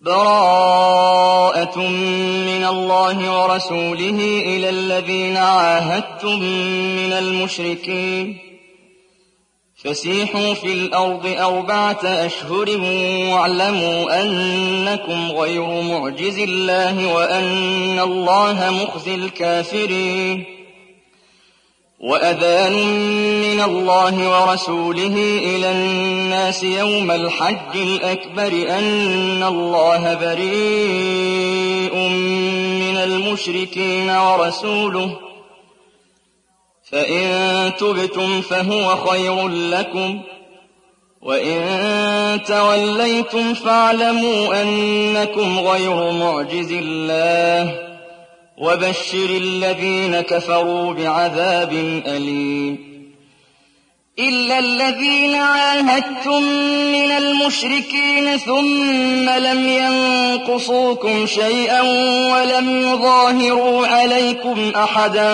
بَرَاءَةٌ مِّنَ اللَّهِ وَرَسُولِهِ إِلَى الَّذِينَ عَاهَدتُّم مِّنَ الْمُشْرِكِينَ فَسِيحُوا فِي الْأَرْضِ 4 أشهر وَاعْلَمُوا أَنَّكُمْ غَيْرُ مُعْجِزِي اللَّهِ وَأَنَّ اللَّهَ مُخْزِي الْكَافِرِينَ وَأَذَانٌ مِّنَ اللَّهِ وَرَسُولِهِ إِلَى النَّاسِ يَوْمَ الْحَجِّ الْأَكْبَرِ أَنَّ اللَّهَ بَرِيءٌ مِّنَ الْمُشْرِكِينَ وَرَسُولُهُ ۚ فَإِن تُبْتُمْ فَهُوَ خَيْرٌ لَّكُمْ ۖ وَإِن تَوَلَّيْتُمْ فَاعْلَمُوا أَنَّكُمْ غَيْرُ مُعْجِزِي اللَّهِ ۗ وَبَشِّرِ الَّذِينَ كَفَرُوا بِعَذَابٍ أَلِيمٍ إِلَّا الَّذِينَ عَاهَدتُّم مِّنَ الْمُشْرِكِينَ ثُمَّ لَمْ يَنقُصُوكُمْ شَيْئًا وَلَمْ يُظَاهِرُوا عَلَيْكُمْ أَحَدًا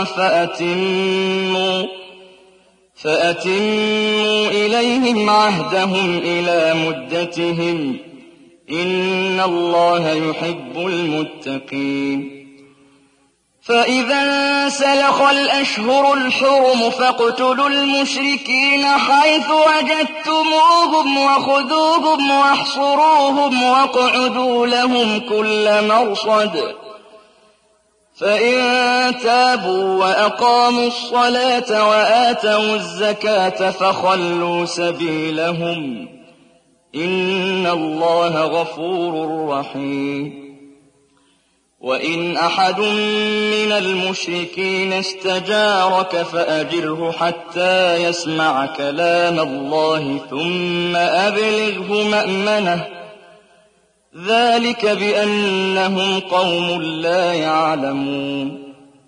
فَأَتِمُّوا إِلَيْهِمْ عَهْدَهُمْ إِلَىٰ مُدَّتِهِمْ ۚ إِنَّ اللَّهَ يُحِبُّ الْمُتَّقِينَ فَإِذَا انسَلَخَ الْأَشْهُرُ الْحُرُمُ فَاقْتُلُوا الْمُشْرِكِينَ حَيْثُ وَجَدتُّمُوهُمْ وَخُذُوهُمْ وَاحْصُرُوهُمْ وَاقْعُدُوا لَهُمْ كُلَّ مَرْصَدٍ فَإِن تَابُوا وَأَقَامُوا الصَّلَاةَ وَآتَوُا الزَّكَاةَ فَخَلُّوا سَبِيلَهُمْ ۚ إِنَّ اللَّهَ غَفُورٌ رَّحِيمٌ وَإِنْ أَحَدٌ مِّنَ الْمُشْرِكِينَ اسْتَجَارَكَ فَأَجِرْهُ حَتَّىٰ يَسْمَعَ كَلَامَ اللَّهِ ثُمَّ أَبْلِغْهُ مَأْمَنَهُ ۚ ذَٰلِكَ بِأَنَّهُمْ قَوْمٌ لَّا يَعْلَمُونَ